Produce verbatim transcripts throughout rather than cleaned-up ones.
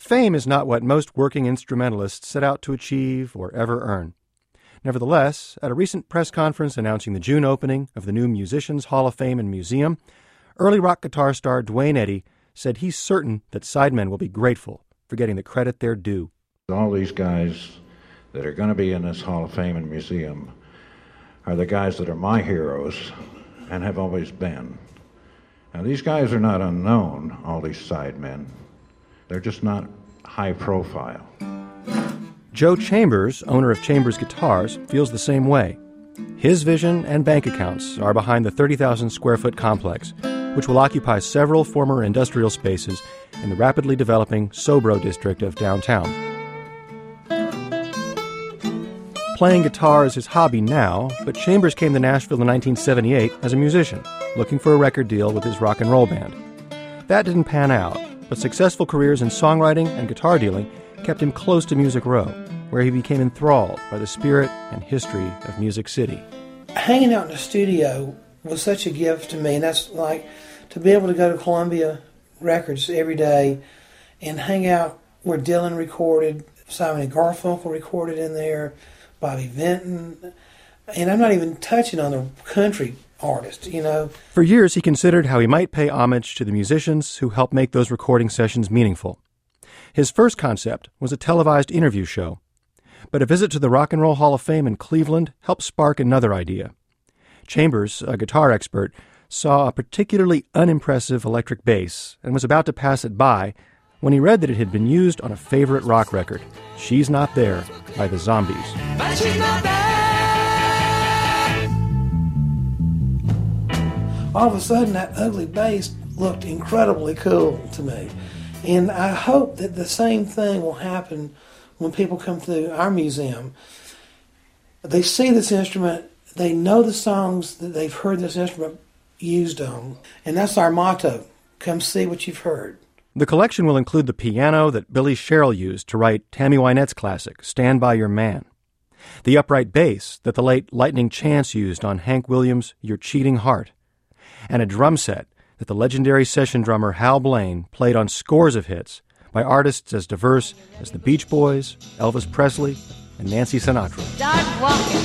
Fame is not what most working instrumentalists set out to achieve or ever earn. Nevertheless, at a recent press conference announcing the June opening of the new Musicians Hall of Fame and Museum, early rock guitar star Duane Eddy said he's certain that sidemen will be grateful for getting the credit they're due. All these guys that are going to be in this Hall of Fame and Museum are the guys that are my heroes and have always been. Now, these guys are not unknown, all these sidemen. They're just not high profile. Joe Chambers, owner of Chambers Guitars, feels the same way. His vision and bank accounts are behind the thirty thousand square foot complex, which will occupy several former industrial spaces in the rapidly developing Sobro district of downtown. Playing guitar is his hobby now, but Chambers came to Nashville in nineteen seventy-eight as a musician, looking for a record deal with his rock and roll band. That didn't pan out, but successful careers in songwriting and guitar dealing kept him close to Music Row, where he became enthralled by the spirit and history of Music City. Hanging out in the studio was such a gift to me, and that's like to be able to go to Columbia Records every day and hang out where Dylan recorded, Simon and Garfunkel recorded in there, Bobby Vinton, and I'm not even touching on the country artists, you know. For years, he considered how he might pay homage to the musicians who helped make those recording sessions meaningful. His first concept was a televised interview show, but a visit to the Rock and Roll Hall of Fame in Cleveland helped spark another idea. Chambers, a guitar expert, saw a particularly unimpressive electric bass and was about to pass it by when he read that it had been used on a favorite rock record, She's Not There by the Zombies. But she's not there. All of a sudden, that ugly bass looked incredibly cool to me. And I hope that the same thing will happen when people come through our museum. They see this instrument, they know the songs that they've heard this instrument used on, and that's our motto, come see what you've heard. The collection will include the piano that Billy Sherrill used to write Tammy Wynette's classic, Stand By Your Man, the upright bass that the late Lightning Chance used on Hank Williams' Your Cheating Heart, and a drum set that the legendary session drummer Hal Blaine played on scores of hits by artists as diverse as the Beach Boys, Elvis Presley, and Nancy Sinatra. Start walking.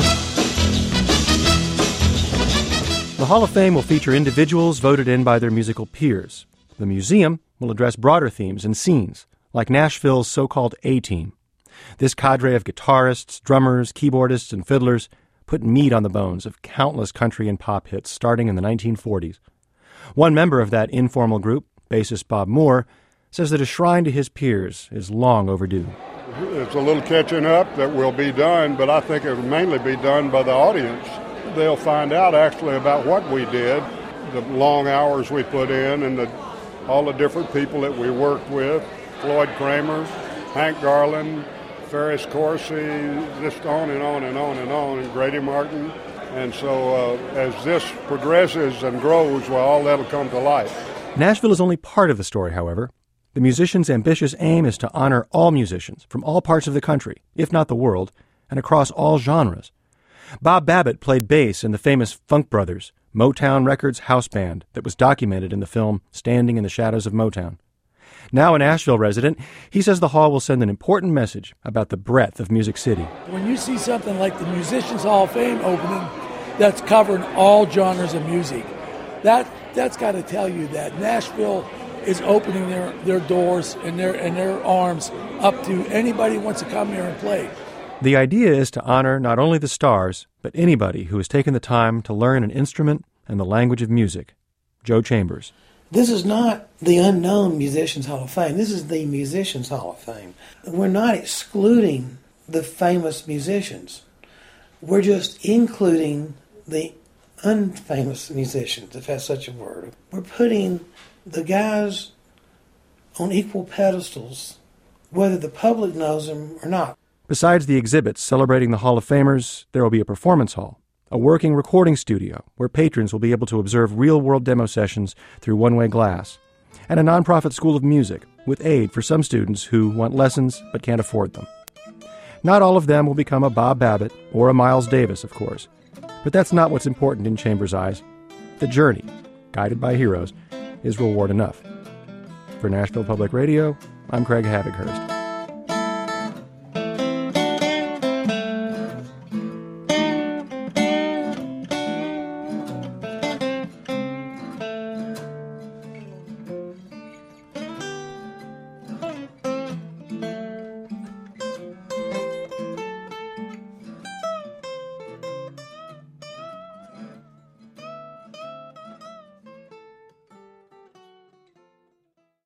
The Hall of Fame will feature individuals voted in by their musical peers. The museum will address broader themes and scenes, like Nashville's so-called A-Team. This cadre of guitarists, drummers, keyboardists, and fiddlers put meat on the bones of countless country and pop hits starting in the nineteen forties. One member of that informal group, bassist Bob Moore, says that a shrine to his peers is long overdue. It's a little catching up that will be done, but I think it will mainly be done by the audience. They'll find out actually about what we did, the long hours we put in, and the, all the different people that we worked with, Floyd Kramer, Hank Garland, Ferris Corsi, just on and on and on and on, and Grady Martin. And so uh, as this progresses and grows, well, all that'll come to light. Nashville is only part of the story, however. The musicians' ambitious aim is to honor all musicians from all parts of the country, if not the world, and across all genres. Bob Babbitt played bass in the famous Funk Brothers, Motown Records house band that was documented in the film Standing in the Shadows of Motown. Now a Nashville resident, he says the hall will send an important message about the breadth of Music City. When you see something like the Musicians Hall of Fame opening that's covering all genres of music, that, that's got to tell you that Nashville is opening their, their doors and their, and their arms up to anybody who wants to come here and play. The idea is to honor not only the stars, but anybody who has taken the time to learn an instrument and the language of music. Joe Chambers. This is not the unknown Musicians Hall of Fame. This is the Musicians Hall of Fame. We're not excluding the famous musicians. We're just including the unfamous musicians, if that's such a word. We're putting the guys on equal pedestals, whether the public knows them or not. Besides the exhibits celebrating the Hall of Famers, there will be a performance hall, a working recording studio where patrons will be able to observe real-world demo sessions through one-way glass, and a nonprofit school of music with aid for some students who want lessons but can't afford them. Not all of them will become a Bob Babbitt or a Miles Davis, of course, but that's not what's important in Chambers' eyes. The journey, guided by heroes, is reward enough. For Nashville Public Radio, I'm Craig Havighurst.